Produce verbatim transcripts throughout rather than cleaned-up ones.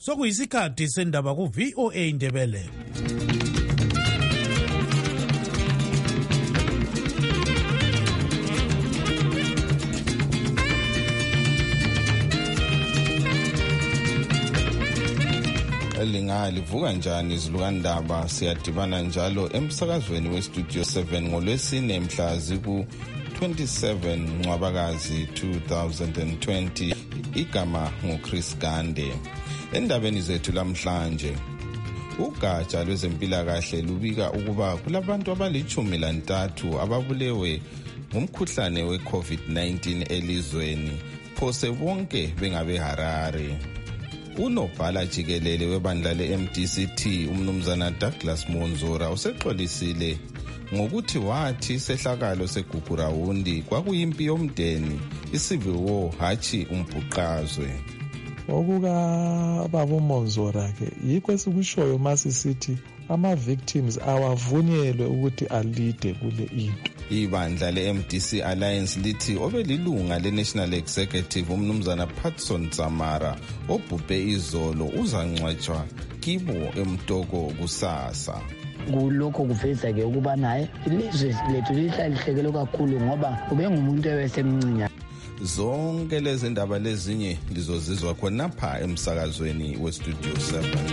Sokuyisikhathi sendaba ku V O A Ndebele. Elinga livuka njani izilukandaba siyadibana njalo emsakazweni westudio seven ngolwesine mhla ziku twenty-seven Ncwabakazi two thousand twenty. Igama nguChris Gande. Endabeni zethu lamhlanje, ugatsha lwezempilakahle lubika ukuba kulabantu abalichumi lantathu ababulewe ngumkhuhlane we-COVID nineteen elizweni, phose bonke bengabe Harare. Unobhala jikelele webandla le-M D C T umnumzana Douglas Monzora usexolisile ngokuthi wathi sehlakalo segugurawundi kwakuyimpi yomdeni, i-civil war hachi umbhuqazwe. Okuka baba Monzora ke yikho esikushoyo masisithi ama-victims awavunyelwe ukuthi alide kule into. Ibandla le-M D C Alliance lithi obelilunga le-National Executive umnumzana Patson Tsamara obhubhe izolo uzangcwatshwa kibo emtoko kusasa. Kulokho kuveza ke ukuba naye ilizwe lethu lihlalihlekelo kakhulu ngoba ubengumuntu ewesemncinya. Zonke lezi ndaba lezinye lizozizwa khonapha emsakazweni westudio seven.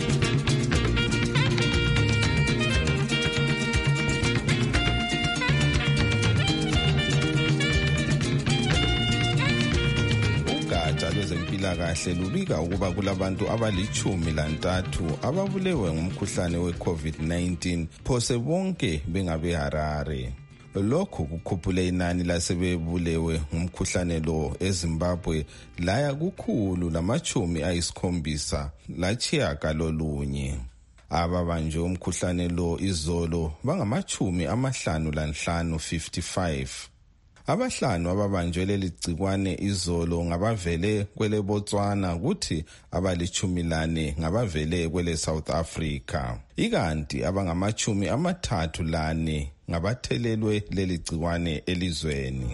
Lwezempilakahle lubika ukuba kulabantu abalichumi lantathu ababulewe ngumkhuhlane we-COVID nineteen, phose bonke bengabe Harare. Lokhu kukhuphule inani lasebebulewe ngumkhuhlane lo eZimbabwe laya kukhulu lamachumi ayisikhombisa lachiya kalolunye. Ababanjwe umkhuhlane lo izolo bangamachumi amahlanu lanhlanu fifty-five. Abahlanu ababanjwe leli gcikwane izolo ngabavele kwele Botswana kuthi abalichumi lane ngabavele kwele South Africa. Ikanti abangamachumi amathathu lane ngabathelelwe leli gcikwane elizweni.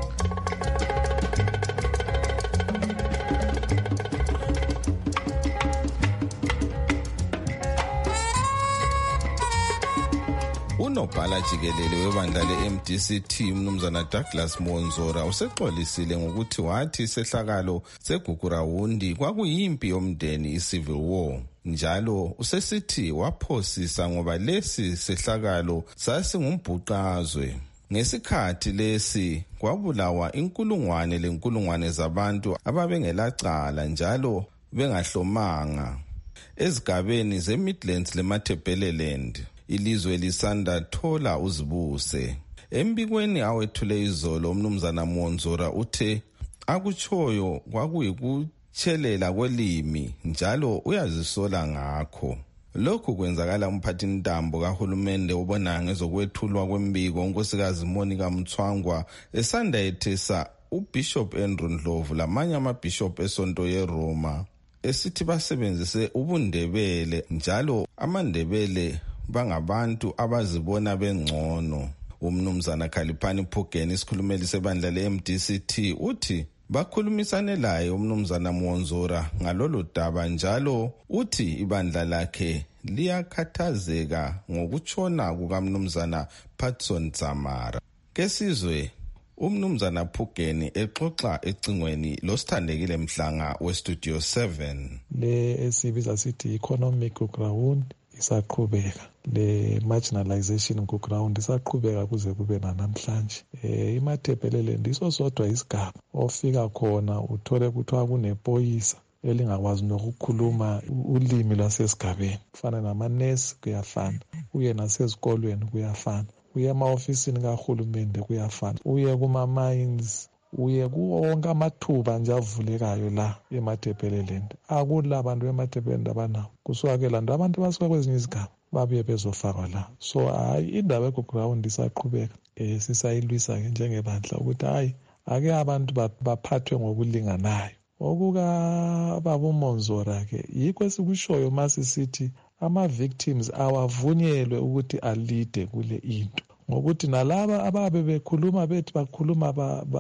Unobhala jikelele webandla le-M D C T umnumzana Douglas Monzora usexolisile ngokuthi wathi sehlakalo segugurawundi kwakuyimpi yomdeni, i-civil war. Njalo usesithi waphosisa ngoba lesi sehlakalo sasingumbhuqazwe. Ngesikhathi lesi kwabulawa inkulungwane lenkulungwane zabantu ababengelacala njalo bengahlomanga ezigabeni ze-Midlands le-Matabeleland. Ilizwe lisanda thola uzibuse. Embikweni awethule izolo umnumzana Monzora uthe akuchoyo kwakuyikutshelela kwelimi njalo uyazisola ngakho. Lokhu kwenzakala umphathi ntambo kahulumende ubona ngezokwethulwa kwembiko unkosikazi Monica Mthwangwa esanda ethesa uBishop Andrew Ndlovu lamanye amabishop esonto yeRoma esithi basebenzise ubundebele njalo amandebele bangabantu abazibona bengcono. Umnumzana Khaliphani Phugeni isikhulumeli sebandla le-M D C T uthi bakhulumisane laye umnumzana Monzora ngalolu daba njalo uthi ibandla lakhe liyakhathazeka ngokutshona kukamnumzana Patson Tsamara. Kesizwe umnumzana Phugeni exoxa ecingweni losithandekile Mhlanga westudio seven. Le esibiza sithi economic ground isaqhubeka, le marginalization ku-ground isaqhubeka kuze kube nanamhlanje. Eh iMatabeleland iso sodwa isigaba ofika khona uthole kuthiwa kunepoyisa elingakwazi nokukhuluma ulimi lwasesigabeni. Kufana namanesi kuyafana, uye nasezikolweni kuyafana, uye ema-ofisini kahulumende kuyafana, uye kuma-mines, uye kuwo wonke amathuba nje avulekayo la eMatabeleland. Akula abantu eMatabeleland abanawo. Kusuka ke lanto abantu basuka kwezinye izigaba babuye bezofakwa la. So hayi indaba egugurawundi isaqhubeka. Eh sisayilwisa ke njengebandla ukuthi hayi ake abantu baphathwe ngokulinganayo. Okuka baba Monzora ke yikho esikushoyo masisithi ama-victims awavunyelwe ukuthi alide kule into ngokuthi nalaba ababe bekhuluma bethi bakhuluma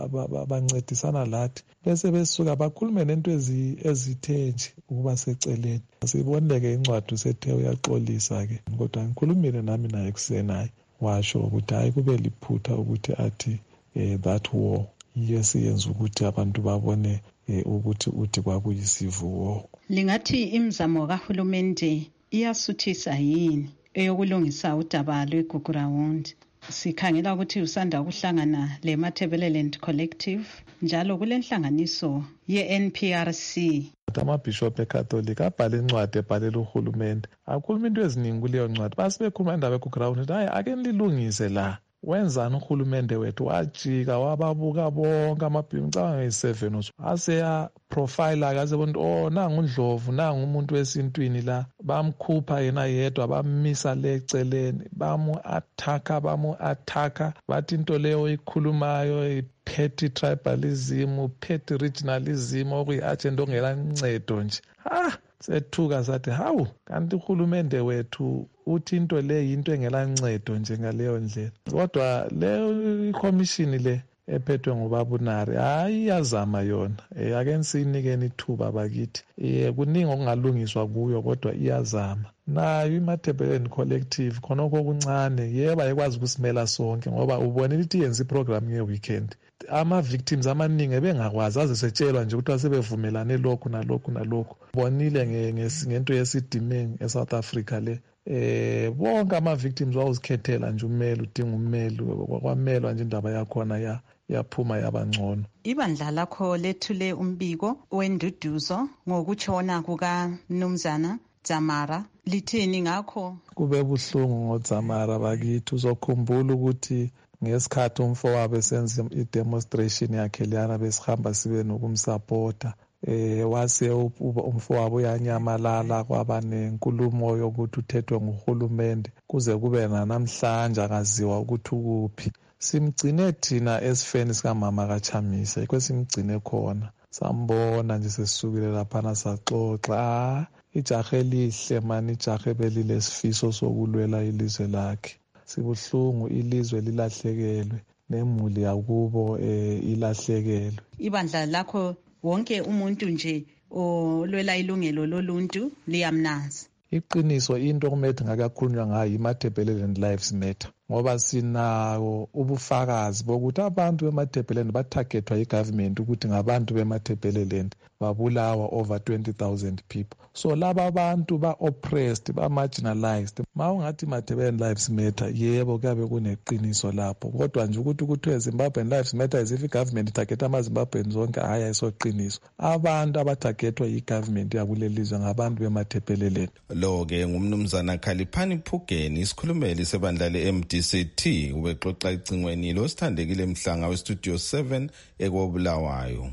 bancedisana lathi bese besuka bakhulume nento ezithe nje ukuba seceleni. Siboneke incwadi sethe uyaxolisa ke, kodwa ngikhulumile nami naye kusenayo washo ukuthi hayi kube liphutha ukuthi athi that war yesiyenza ukuthi abantu babone ukuthi uthi kwakuyisivuwo. Lingathi imizamo kahulumende iyasuthisa yini eyokulungisa udaba lweGugurawundi? Sikhangela ukuthi usanda ukuhlangana le Matabeleland Collective njalo kule nhlanganiso ye-N P R C. Amabishop eCatholic abhale incwadi ebhalela uhulumende. Akhuluma into eziningi kuleyo ncwadi. Basibekhuluma indaba yeGugurawundi, hayi ake nilungise la. Wenzani uhulumende wethu? Wajika wababuka bonke amabhimu ngicabanga ngeyi-seven osu aseya profile akaze bonke oh nangu uNdlovu nangu umuntu wesintwini la, bamkhupha yena yedwa bamisa le eceleni, bamu attacker bamu attacker bathi into leyo ikhulumayo petty tribalism, petty regionalism, okuyi-agenda ongela ncedo nje. Ha sethuka sathi hawu kanti uhulumende wethu uthi into le yinto engela ncedo nje ngaleyo ndlela. Kodwa le ikhomishini le ephethwe ngubaba uNari hayi yazama yona. Eh ake sinikeni ithuba bakithi. Eh kuningi okungalungiswa kuyo kodwa iyazama. Nayo iMatabeleland Collective khona okuncane yeba ekwazi ukusimela sonke ngoba ubone ukuthi yenza iprogram ngeweekend. Ama-victims amaningi bengakwazi azesetshelwa nje ukuthi asebevumelane lokhu nalokhu nalokhu. Bonile ngento yesidimeng eSouth Africa le. Eh bonke ama-victims wawuzikhethela nje umeli udinga umeli kwamelwa nje indaba yakhona ya yaphuma yabangcono. Ibandla lakho lethule umbiko wenduduzo ngokutshona kukaMnumzana Dzamara. Lithini ngakho? Kube buhlungu ngoDzamara bakithi. Uzokhumbula ukuthi ngesikhathi umfowabo esenza i-demonstration yakhe liyana besihamba sibe nokumsupporta. Eh wase umfowabo uyanyamalala kwaba nenkulumo yokuthi uthethwe nguhulumende kuze kube namhlanje akaziwa ukuthi ukuphi. Simgcine thina esifeni sikamama kaChamisa kwesimgcine khona. Sambona nje sesukile lapha saxoxa. Ijahe elihle mani ijahe belile sifiso sokulwela ilizwe lakhe. Sibuhlungu ilizwe lilahlekelwe nemuli yakubo eh ilahlekelwe. Ibandla lakho wonke umuntu nje olwela ilungelo loluntu liyamnaza. Iqiniso into okumele ngakakhulunywa ngayo iMatabeleland Lives Matter ngoba sinawo ubufakazi bokuthi abantu beMatabeleland batargetwa igovernment ukuthi ngabantu beMatabeleland babulawa over twenty thousand people. So laba abantu ba oppressed ba marginalized. Mawungathi Matabeleland Lives Matter yebo kuyabe kuneqiniso lapho kodwa nje ukuthi kuthiwe Zimbabwean Lives Matter as if igovernment itarget amaZimbabweans zonke hayi ayisoqiniso. Abantu abatargetwa igovernment yakulelizwe ngabantu beMatabeleland. Lo ke ngumnumzana Khaliphani Phugeni isikhulumeli sebandla le-M D C T ubexoxa icingweni lo sithandekile Mhlanga westudio seven ekobulawayo.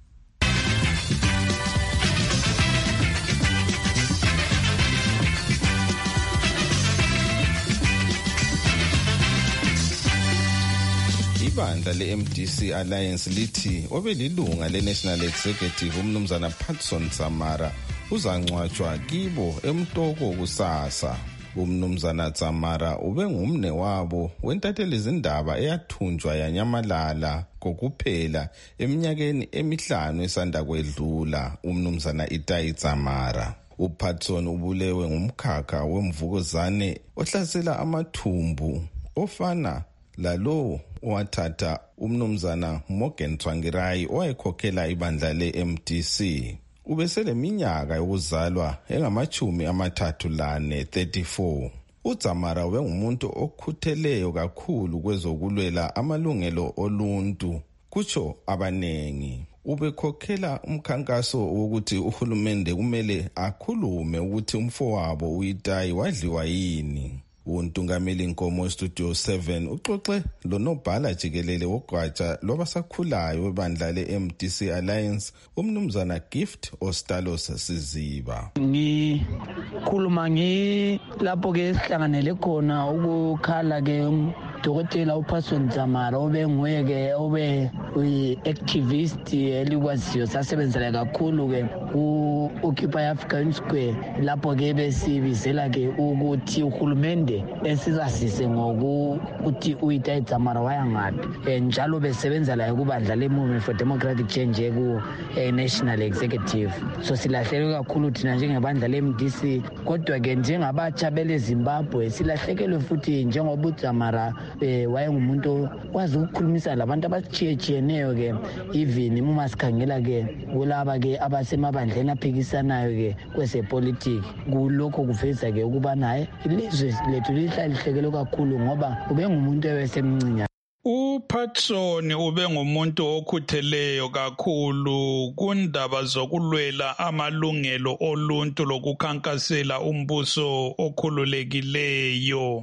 Ibandla le-M D C Alliance lithi obelilunga le-National Executive umnumzana Patson Dzamara uzangcwatshwa kibo eMtoko kusasa. Umnumzana Dzamara ube ngumne wabo wentatheli zindaba eyathunjwa yanyamalala kokuphela eminyakeni emihlanu esanda kwedlula umnumzana Itai Dzamara. uPatson ubulewe ngumkhakha wemvukuzane ohlasela amathumbu ofana lalo owathatha umnumzana Morgan Tsvangirai owayekhokhela ibandla le-M D C. Ubesele minyaka yokuzalwa engamachumi amathathu lane thirty-four. uDzamara wengumuntu okhutheleyo kakhulu kwezokulwela amalungelo oluntu kutsho abanengi. Ubekhokhela umkhankaso wokuthi uhulumende kumele akhulume ukuthi umfowabo uItai wadliwa yini. Untungameli Nkomo Studio seven uxoxe lonobhala jikelele wogwaja lobasakhulayo webandla le-M D C Alliance umnumzana Gift Ostalos Siziba. Ngikhuluma ngi lapho ke sihlanganele khona ukukhala ke Dokotela uPatson Zamara obe nguye-ke obe uyi-activist elikwaziyo sasebenzela kakhulu-ke ku-Occupy African Square. Lapho-ke besibizela-ke ukuthi uhulumende esizasise ngokuthi uHitai Dzamara wayangaphi, njalo besebenza laye kubandla le-Movement for Democratic Change ku-National Executive. So silahlelwe kakhulu thina njengebandla le-M D C, kodwa-ke njengabatsha bele-Zimbabwe silahlekelwe futhi njengoba uDzamara eh, wayengumuntu wazi ukukhulumisa labantu abatshiyeneyo-ke, even uma sikhangela-ke kulaba-ke abasemabandleni aphikisanayo-ke kwezepolitiki. Kulokho kuveza-ke ukuba naye ilizwe lethu lihlahlekelwe kakhulu ngoba ube ngumuntu ebesemncinya. uPatson ube ngumuntu okhutheleyo kakhulu kundaba zokulwela amalungelo oluntu lokukhankasela umbuso okhululekileyo.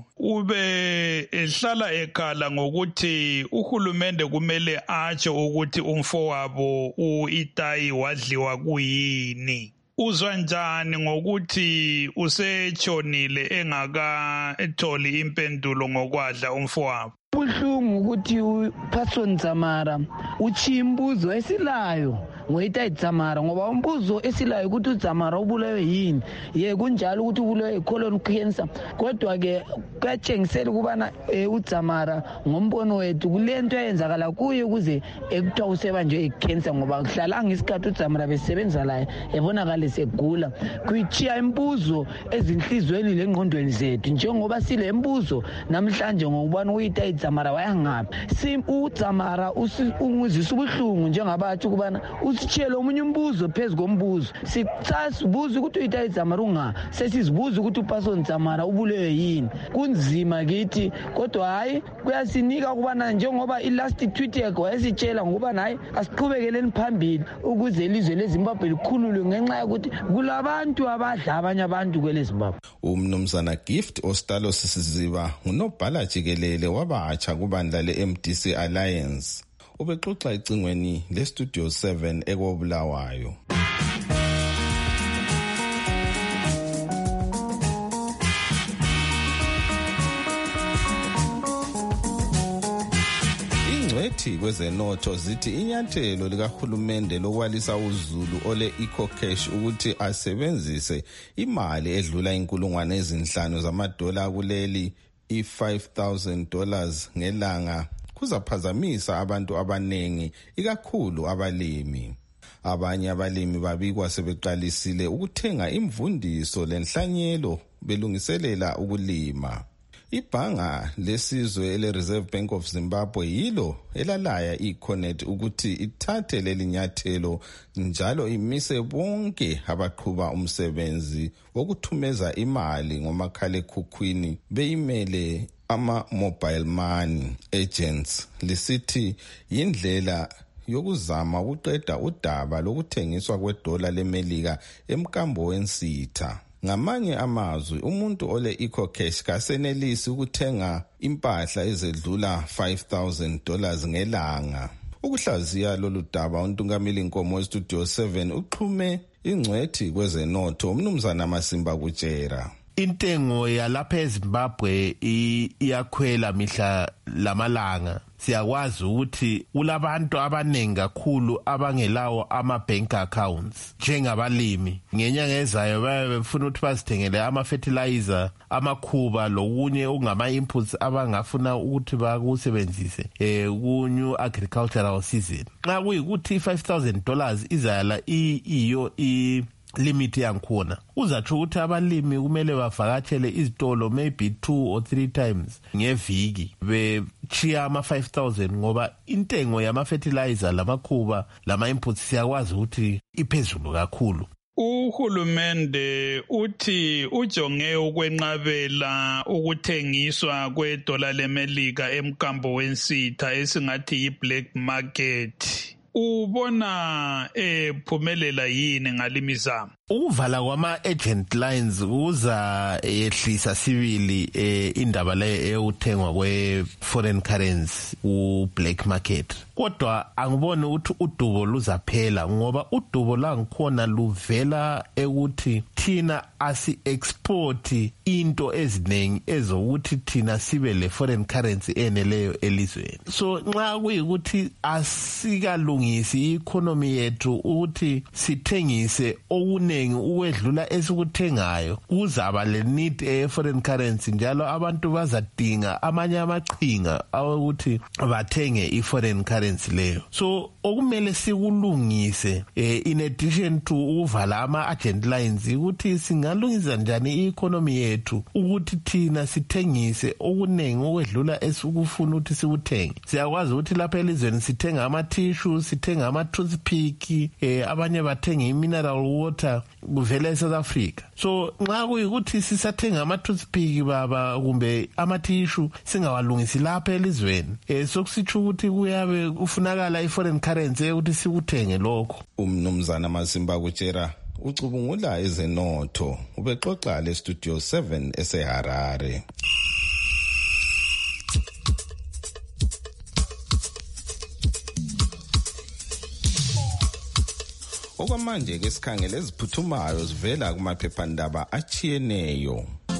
Ube ehlala ekhala ngokuthi uhulumende kumele atsho ukuthi umfowabo uHitai wadliwa kuyini. Uzwa njani ngokuthi usetshonile engakatholi impendulo ngokwadla umfowabo? Buhlungu ukuthi uPatson Zamara uthi imbuzo esilayo ngoHitai Dzamara, ngoba umbuzo esilayo ukuthi uDzamara ubulewe yini, ye kunjalo ukuthi ubulewe colon cancer, kodwa ke kuyatshengisela ukubana uDzamara ngombono wethu kulento eyenzakala kuye ukuze ekuthiwa usebanjwe icancer, ngoba kuhlalanga isikhathi uDzamara besebenza laye ebonakala segula. Kuyichiya imbuzo ezinhlizweni lengqondweni zethu, njengoba sile mbuzo namhlanje ngokubana uHitai Dzamara wayangaphi. Si uDzamara ungizisa ubuhlungu njengabathi ukubana usitshele omunye umbuzo phezu kombuzo. Sisibuza ukuthi uHitai Dzamara unga, sesizibuza ukuthi uPatson Dzamara ubulewe yini. Kunzima kithi, kodwa hayi kuyasinika ukubana njengoba ilast tweet yakhe wayesitshela ngokubana hayi asiqhubekeleni phambili ukuze ilizwe leZimbabwe likhululwe ngenxa yokuthi kulabantu abadla abanye abantu kwele Zimbabwe. Umnumzana Gift Ostalo Sisiziba ngunobhala jikelele wabatsha kubandla le-M D C Alliance. Ubexoxa ecingweni le-Studio seven ekobulawayo. Ingcwethi kwezenotho zithi inyathelo likahulumende lokwalisa uzulu ole EcoCash ukuthi asebenzise imali edlula inkulungwane ezinhlanu zamadola kuleli i-five thousand dollars ngelanga kuzaphazamisa abantu abanengi, ikakhulu abalimi. Abanye abalimi babikwa sebeqalisile ukuthenga imvundiso lenhlanyelo belungiselela ukulima. Ibhanga lesizwe ele-Reserve Bank of Zimbabwe yilo elalaya iConnect ukuthi ithathe leli nyathelo njalo imise bonke abaqhuba umsebenzi wokuthumeza imali ngomakhalekhukhwini beyimele ama-mobile money agents. Lisithi yindlela yokuzama ukuqeda udaba lokuthengiswa kwedola leMelika emkambo wensitha. Ngamanye amazwi, umuntu ole EcoCash kasenelisi ukuthenga impahla ezedlula five thousand dollars ngelanga. Ukuhlaziya lolu daba uNtungamili Nkomo weStudio seven uxhume ingcwethi kwezenotho umnumzana Masimba Kutshera. Intengo yalapha eZimbabwe iyakhwela mihla lamalanga. Siyakwazi ukuthi ulabantu abanengi kakhulu abangelawo ama-bank accounts njengabalimi. Ngenyanga ezayo befuna ukuthi bazithengele ama-fertilizer, amakhuba lokunye okungama-inputs abangafuna ukuthi bakusebenzise eh ku-new agricultural season. Nxa kuyikuthi five thousand dollars izala iyo i limit yankhona, uzatsho ukuthi abalimi kumele bavakatshele izitolo maybe two or three times ngeviki bechiya ama five thousand, ngoba intengo yama fertilizer lamakhuba lama inputs siyakwazi ukuthi iphezulu kakhulu. Uhulumende uthi ujonge ukwenqabela ukuthengiswa kwedola leMelika emkambo wensitha esingathi yi-black market. Ubona ephumelela yini ngalimizamo? Ukuvala kwama-agent lines kuza yehlisa sibili eh, indaba le eyokuthengwa kwe-foreign currency ku-black market. Kodwa angiboni ukuthi udubo luzaphela, ngoba udubo langikhona luvela ekuthi thina asi-export into eziningi ezokuthi thina sibe le foreign currency eneleyo elizweni. So nxa kuyikuthi asikalungisi i-economy yethu ukuthi sithengise okunengi ukwedlula esikuthengayo, kuzaba le need e-foreign currency, njalo abantu bazadinga amanye amaqhinga awokuthi bathenge i-foreign currency leyo. So okumele sikulungise eh, in addition to ukuvala ama-agent lines ukuthi singalungisa njani i-economy yethu ukuthi thina sithengise okunengi okwedlula esikufuna ukuthi sikuthenge. Siyakwazi ukuthi lapha elizweni sithenga ama-tissue, sithenga ama-toothpick, eh, abanye bathenga i-mineral water kuvela eSouth Africa. So nxa kuyikuthi sisathenga ama-toothpick baba kumbe ama-tissue singawalungisi lapha elizweni, eh, sokusitsho ukuthi kuyabe kufunakala i-foreign currency ukuthi sikuthenge lokho. Umnumzana Mazimba kutshera ucubungula ezenotho ubexoxa le studio seven eseHarare. Okwamanje ke sikhangele eziphuthumayo zivela kumaphephandaba achiyeneyo.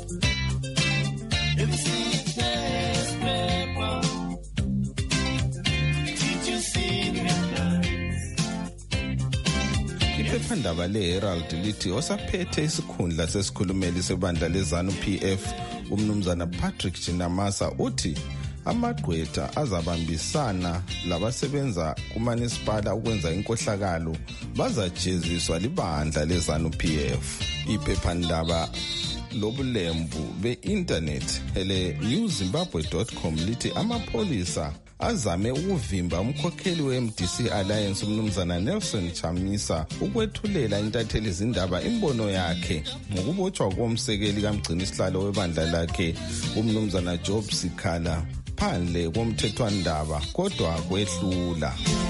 Iphephandaba le-Herald lithi osaphethe isikhundla sesikhulumeli sebandla lezanu P F umnumzana Patrick Chinamasa uthi amagqwetha azabambisana labasebenza kumanisipala ukwenza inkohlakalo bazajeziswa libandla lezanu P F. Iphephandaba lobulembu be-internet ele new zimbabwe dot com lithi amapolisa azame ukuvimba umkhokheli we-M D C Alliance umnumzana Nelson Chamisa ukwethulela intatheli izindaba imbono yakhe ngokubotshwa komsekeli kamgcini isihlalo webandla lakhe umnumzana Job Sikhala phandle komthethwandaba kodwa kwehlula.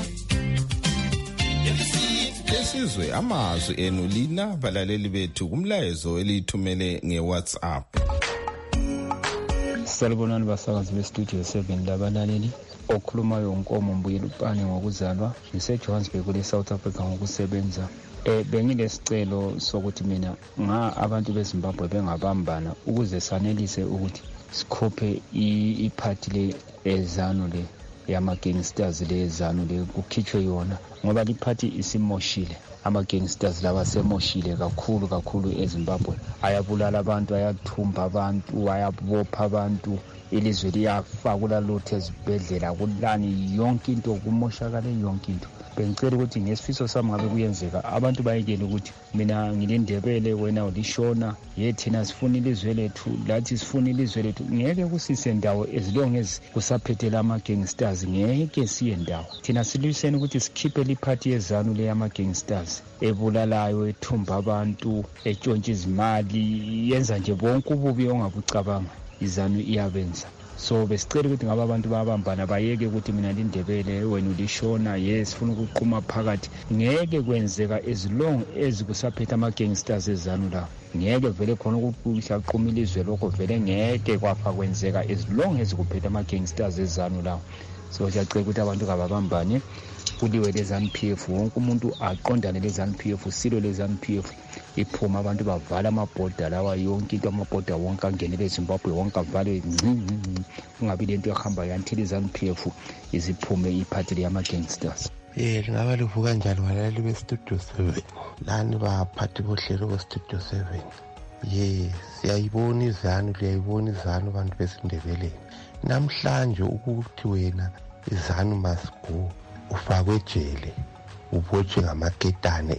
Lesizwe amazwi enu lina balaleli bethu kumlayezo elithumele nge-WhatsApp. Salibonani basakazi bestudio seven labalaleli. Okhulumayo uNkomo Mbuyelupane ngokuzalwa ngise-Johannesburg kule South Africa ngokusebenza. Eh benginesicelo sokuthi mina nga abantu beZimbabwe bengabambana ukuze sanelise ukuthi sikhophe iphathi le ezanu le yama-gangsters le ezanu le kukhitshwe yona ngoba liphathi isimoshile. Ama-gangsters laba semoshile kakhulu kakhulu eZimbabwe. Ayabulala abantu, ayathumba abantu, ayabopha abantu. Ilizwe liyafakula lutho ezibhedlela kulani yonke into kumoshakale yonke into. Bengicela ukuthi ngesifiso sami ngabe kuyenzeka abantu bayekele ukuthi mina ngilindebele wena ulishona yethina sifuna ilizwe lethu lathi sifuna ilizwe lethu ngeke kusise ndawo ezilongezi kusaphethela ama-gangsters ngeke siye ndawo. Thina silwiseni ukuthi sikhiphe liphathi yezanu le yama-gangsters ebulalayo ethumba abantu etshontsha izimali yenza nje bonke ububi ongabucabanga izanu iyabenza. So besicela ukuthi ngaba abantu babambana bayeke ukuthi mina lindebele wena ulishona yes sifuna ukuqhuma phakathi ngeke kwenzeka as long as kusaphethe ama-gangsters ezanu la ngeke vele khona ukuqhumisa qhuma ilizwe lokho vele ngeke kwafa kwenzeka as long as kuphethe ama-gangsters ezanu la. So siyacela ukuthi abantu kababambane kuliwe lezanu P F wonke umuntu aqondane lezanu P F silo lezanu P F iphuma abantu bavala amabhoda lawa yonke into amabhoda wonke angenele eZimbabwe wonke avale kungabi lento ehamba yanthi lezanu P F iziphume iphathi yama-gangsters. Eh ngaba livuka njalo walali be-studio seven lani baphathi bohlelo be-studio seven. Yes siyayibona izanu liyayibona izanu abantu besindebeleni namhlanje ukuthi wena izanu must go ufakwe ejele ubotshwe ngamaketane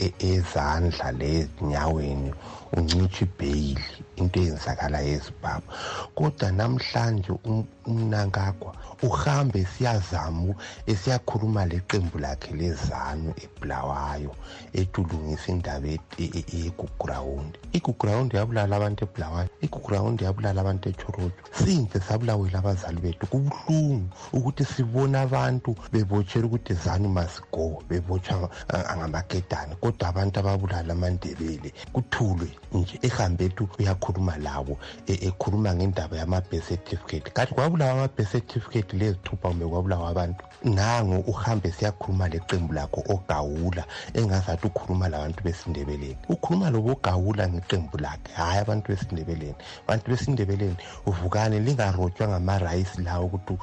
ezandla lezinyaweni uncitshe ibheyili into eyenzakala eZimbabwe. Kodwa namhlanje umnankagwa uhambe siyazama esiyakhuluma leqembu lakhe lezanu eBulawayo etulungisa indaba eGugurawundi. iGugurawundi yabulala abantu eBulawayo, iGugurawundi yabulala abantu eChorocho. Since sabulawela abazali bethu kubuhlungu ukuthi sibona abantu bebotshela ukuthi zanu must go bebotshwa ngamaketane kodwa abantu ababulala amandebele kuthulwe nje ehambe ethu uyakhuluma ekhuluma lawo ekhuluma ngendaba yama-birth certificate. Kanti kwabulawa ama-birth certificate lezithupha kumbe kwabulawa abantu. Nango uhambe siyakhuluma leqembu lakho oGawula engazathi ukhuluma labantu besindebeleni. Ukhuluma lobo oGawula ngeqembu lakhe, hayi abantu besindebeleni. Abantu besindebeleni uvukane lingarotshwa ngama-rice lawo ukuthi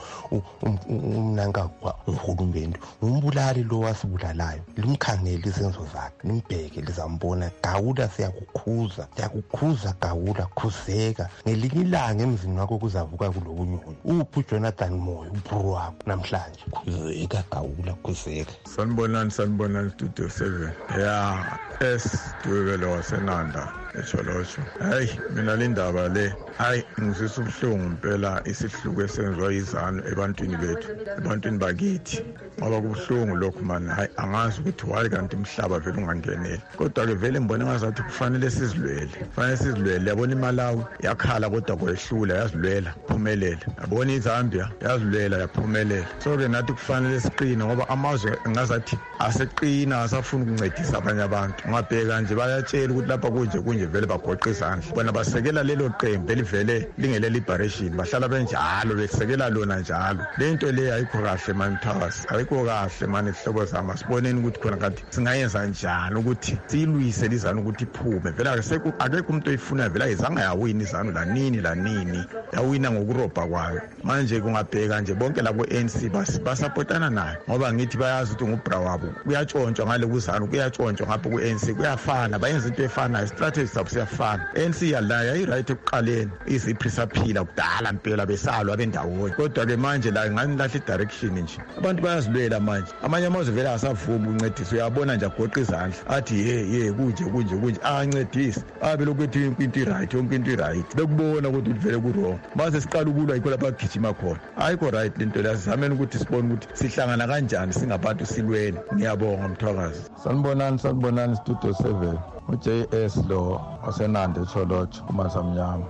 umnanka uhulumende. Umbulali lo wasibulalayo, limkhangele izenzo zakhe, limbheke lizambona. Gawula siyakukhuza, siyakukhuza Gawula, khuzeka. Ngelinye ilanga emzini wakho kuzavuka kulobu nyoni. Uphi uJonathan Moyo, ubhuru wakho namhlanje. Khuzeka Gawula, khuzeka. Sanibonani, sanibonani Studio seven. Ya, es Dwebelo waseNanda eCholocho. Hayi, mina le ndaba le, hayi ngizisa ubuhlungu impela isihluku esenziwa izanu ebantwini bethu, ebantwini bakithi. Ngoba kubuhlungu lokho man, hayi angazi ukuthi why kanti umhlaba vele ungangeneli. Kodwa ke vele ngibona ngazathi kufanele sizilwele. Kufanele sizilwele. Yabona iMalawi yakhala kodwa kwehlula, yazilwela, phumelela. Yabona iZambia yazilwela, yaphumelela. So ke nathi kufanele siqine ngoba amazwe ngazathi aseqina, asafuna ukuncedisa abanye abantu. Ngabheka nje bayatshela ukuthi lapha kunje kunje vele bagoqa izandla. Bona basekela lelo qembu elivele lingele liberation, bahlala benjalo besekela lona njalo. Le nto le ayikho kahle man Mthakazi, ayikho kahle man isihlobo zami. Siboneni ukuthi khona kanti singayenza njani ukuthi silwise lizana ukuthi iphume. Vele akekho akekho umuntu oyifuna vele ayizange yawina izanu la nini la nini, yawina ngokurobha kwayo. Manje kungabheka nje bonke labo N C basupportana naye ngoba ngithi bayazi ukuthi ngubra wabo kuyatshontshwa ngale kuzanu, kuyatshontshwa ngapha ku N C, kuyafana, bayenza into efanayo, strategy zabo siyafana. N C yalaya i-right ekuqaleni, iziphi saphila kudala impela besalwa bendawo. Kodwa ke manje la ngani lahle direction nje. Abantu bayazilwela manje. Amanye amazwe vele asavuma uncedisa, uyabona nje agoqa izandla athi ye ye kunje kunje kunje ancedisa. Abe lokuthi into right, yonke into right. Bekubona ukuthi vele ku wrong. Mase siqala ukulwa ikho lapha gijima khona. Ayikho right lento la, sizameni ukuthi sibone ukuthi sihlangana kanjani singabantu silweni. Ngiyabonga Mthakazi. Sanibonani, sanibonani Studio seven. U-J S lo waseNanda eCholocho kuMasamnyama.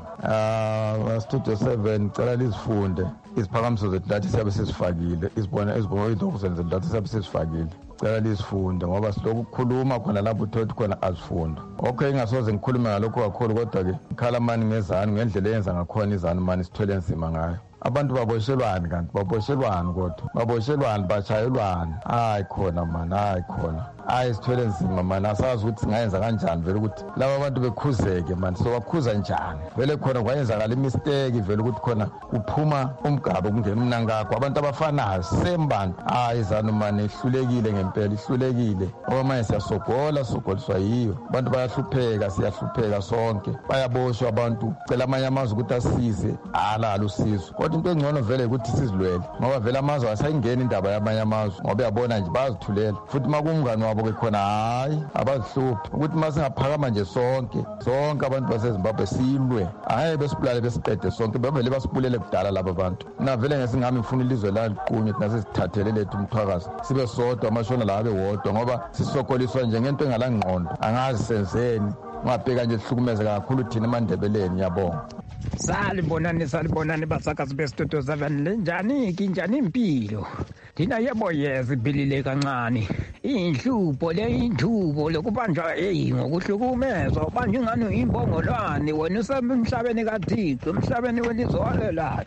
Ah, Studio seven cela lizifunde isiphakamiso zethu lathi siyabe sisifakile, isibona izibona izokuzenza lathi siyabe sisifakile. Cela lizifunde ngoba siloku ukukhuluma khona lapho uthothi khona azifunda. Okay, ngasoze ngikhulume ngalokho kakhulu kodwa ke ngikhala mani ngezanu ngendlela eyenza ngakhona izanu mani sithwele nzima ngayo. Abantu baboshelwani kanti baboshelwani kodwa baboshelwani bachayelwani. Hayi khona mani, hayi khona. Hayi sithwele nzima mani, asazi ukuthi singayenza kanjani vele ukuthi laba abantu bekhuzeke mani. So bakhuza njani vele khona kwayenzakala imistake vele ukuthi khona kuphuma umgaba kungena umnankakho abantu abafanayo same bantu. Hayi izanu mani ihlulekile ngempela, ihlulekile ngoba manje siyasogola, sogoliswa yiyo. Abantu bayahlupheka, siyahlupheka sonke, bayaboshwa abantu. Cela amanye amazwe ukuthi asize, alala usizo. Kodwa into engcono vele ukuthi sizilwele ngoba vele amazwe asayingena indaba yamanye amazwe ngoba yabona nje bazithulela. Futhi makumngani wabo ke khona hayi abazihluphi ukuthi masingaphakama nje sonke sonke abantu baseZimbabwe silwe, hayi besibulale besiqede sonke, bevele basibulele kudala laba bantu. Na vele ngesingami ngifuna ilizwe la liqunye thina sisithathele lethu umthwakazi, sibe sodwa amashona la abe wodwa ngoba sisokoliswa nje ngento engalangqondo, angazi senzeni. Ngabheka nje sihlukumezeka kakhulu thina eMandebeleni. Yabonga. Salibonani, salibonani basakazi beStudio seven. Lenjani kinjani impilo? Thina yebo yezi iphilile kancane. Inhlupho le inthubo lokubanjwa hey ngokuhlukumezwa ubanje ingane imbongolwane wena usemhlabeni kaThixo, emhlabeni welizolelayo.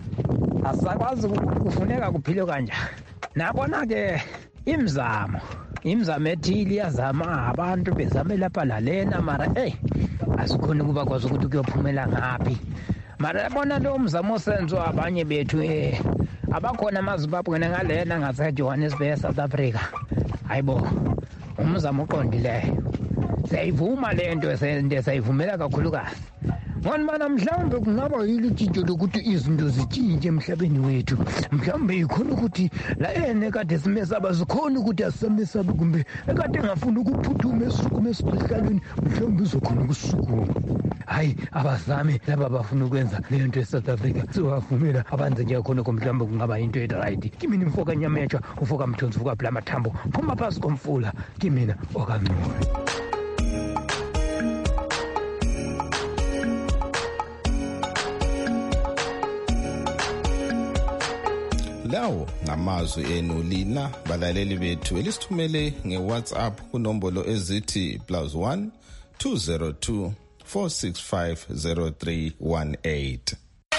Asakwazi kufuneka kuphile kanjani. Nabona ke imizamo imizamo ethile yazama abantu bezame lapha lalena mara hey asikhona kuba kwazi ukuthi kuyophumela ngapi. Mara yabona lo mzamo osenziwa abanye bethu eh abakhona amaZimbabwe ngalena ngase Johannesburg South Africa. Hayibo umzamo oqondileyo siyayivuma lento sente sayivumela kakhulukazi. Ngani mana mhlawumbe kungaba yilitshintsho lokuthi izinto zitshintshe emhlabeni wethu. Mhlawumbe ikhona ukuthi la ene kade simesaba sikhona ukuthi asimesabe kumbe ekade ngafuna ukuphuthuma esisukume esibhedlaleni mhlawumbe uzokhona ukusukuma. Hayi abazame laba bafuna ukwenza leyo nto eSouth Africa siwavumela abanze nje khona komhlawumbe kungaba into right. Kimini mfoka Nyamecha, ufoka Mthunzi, ufoka Bla Mathambo, phuma phasi komfula kimina okancane. Lawo ngamazwi enu lina balaleli bethu elisithumele ngeWhatsApp kunombolo ezithi plus one two zero two four six five zero three one eight.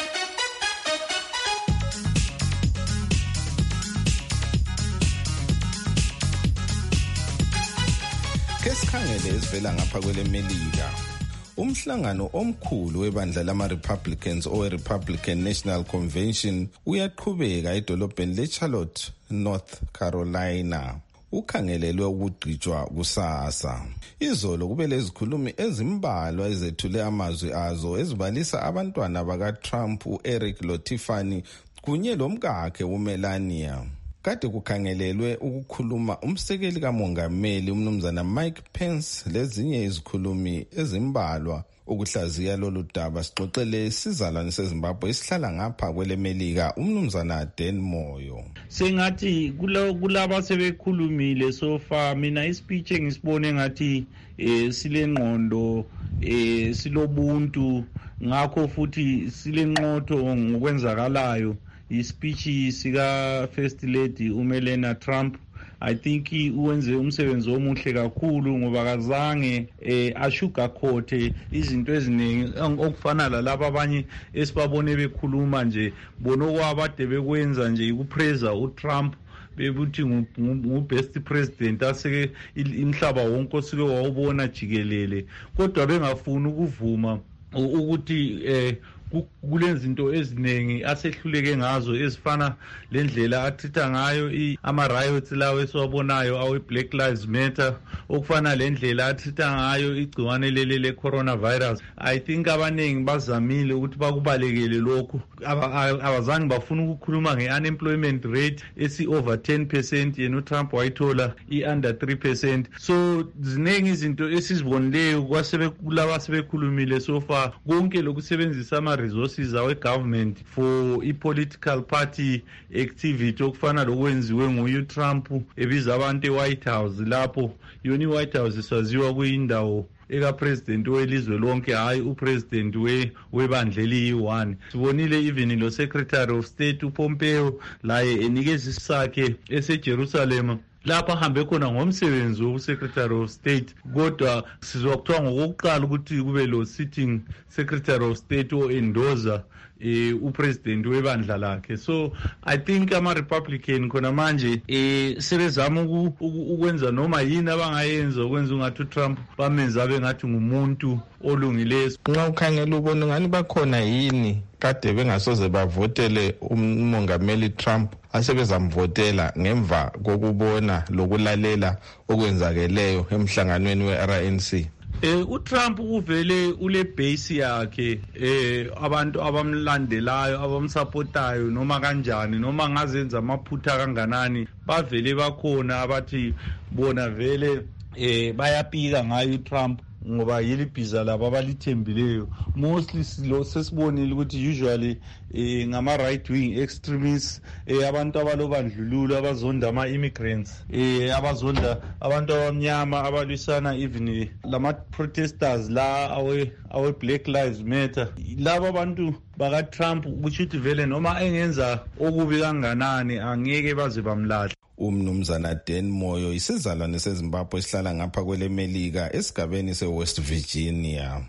Kesikhangele esivela ngapha kwele Melika. Umhlangano omkhulu webandla lama-Republicans owe-Republican National Convention uyaqhubeka edolobheni le-Charlotte, North Carolina. Ukhangelelwe ukugqitshwa kusasa. Izolo kube lezikhulumi ezimbalwa ezethule amazwi azo ezibalisa abantwana baka-Trump u-Eric Lotifani kunye lomkakhe uMelania. Kade kukhangelelwe ukukhuluma umsekeli kamongameli umnumzana Mike Pence lezinye izikhulumi ezimbalwa ukuhlaziya lolu daba. Sixoxele sizalwane seZimbabwe esihlala ngapha kwele Melika umnumzana Dan Moyo. Sengathi kulaba sebekhulumile so far mina ispeech engisibone ngathi eh silengqondo eh silobuntu ngakho futhi silenqotho ngokwenzakalayo. Ispeech sika First Lady uMelania Trump I think uwenze umsebenzi omuhle kakhulu ngoba kazange eh ashugakhothe izinto eziningi okufana lalabo abanye esibabone bekhuluma nje bona okwabade bekwenza nje ukupraise uTrump bebuthi ngu best president aseke imhlaba wonke osike wawubona jikelele kodwa bengafuni ukuvuma ukuthi eh kulezinto eziningi asehluleke ngazo ezifana lendlela athitha ngayo ama riots lawo esiwabonayo awe Black Lives Matter okufana lendlela athitha ngayo igciwane lele le coronavirus. I think abaningi bazamile ukuthi bakubalekele lokho abazange bafuna ukukhuluma nge-unemployment rate esi over ten percent yena uTrump wayithola i-under three percent. So ziningi izinto esizibonileyo kwasebekulaba sebekhulumile so far konke lokusebenzisa ama resources awe government for i-political party activity okufana lokwenziwe nguyu Trump ebiza abantu e-White House lapho yona i-White House isaziwa kuyindawo eka president welizwe lonke hayi upresident we webandla eliyi-one. Sibonile even lo secretary of state uPompeo laye enikeza isakhe ese-Jerusalem lapha hambe khona ngomsebenzi woSecretary of State kodwa sizwa kuthiwa ngokuqala ukuthi kube lo sitting Secretary of State o-endoza eh upresident webandla lakhe. So I think ama Republican khona manje eh sebezama ukwenza noma yini abangayenza ukwenza ungathi uTrump bamenza bengathi ngumuntu olungileyo. Nxa ukhangela ubona ngani bakhona yini kade bengasoze bavotele umongameli Trump asebezamvotela ngemva kokubona lokulalela okwenzakeleyo emhlanganweni we-R N C. Eh uTrump uvele ule base yakhe eh abantu abamlandelayo abamsupportayo noma kanjani noma ngazenza amaphutha kanganani bavele bakhona abathi bona vele eh bayapika ngayo uTrump ngoba yilibhiza labo abalithembileyo. Mostly silo sesibonile ukuthi usually eh ngama right wing extremists eh abantu abalobandlululo abazonda ama immigrants eh abazonda abantu abamnyama abalwisana even lama protesters la awe awe Black Lives Matter. Labo abantu baka Trump ukuthi vele noma engenza okubi kanganani angeke baze bamlahle. Umnumzana Dan Moyo isizalwane seZimbabwe esihlala ngapha kwele Melika esigabeni seWest Virginia.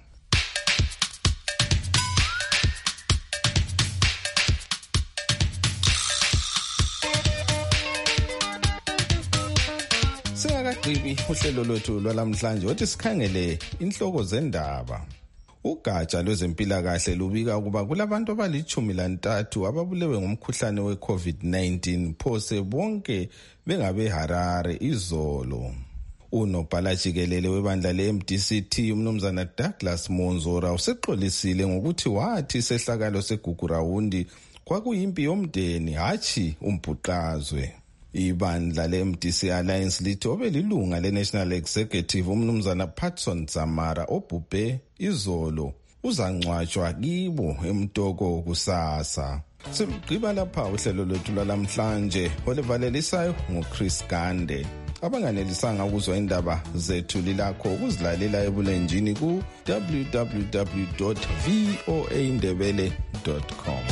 Siyakagqibi uhlelo lwethu lwalamhlanje othi sikhangele inhloko zendaba. Ugatsha lwezempilakahle lubika ukuba kulabantu abalichumi lantathu ababulewe ngumkhuhlane we-COVID nineteen phose bonke bengabe Harare izolo. Unobhala jikelele webandla le-M D C T umnumzana Douglas Monzora usexolisile ngokuthi wathi sehlakalo segugurawundi kwakuyimpi yomndeni hachi umbhuqazwe. Ibandla le-M D C Alliance lithi obelilunga le-National Executive umnumzana Patson Zamara obhubhe izolo uzangcwatshwa kibo emtoko kusasa. Sigqiba lapha uhlelo lwethu lwalamhlanje olivalelisayo nguChris Gande. Abanganelisanga ukuzwa indaba zethu lilakho ukuzilalela ebulenjini ku w w w dot voa ndebele dot com.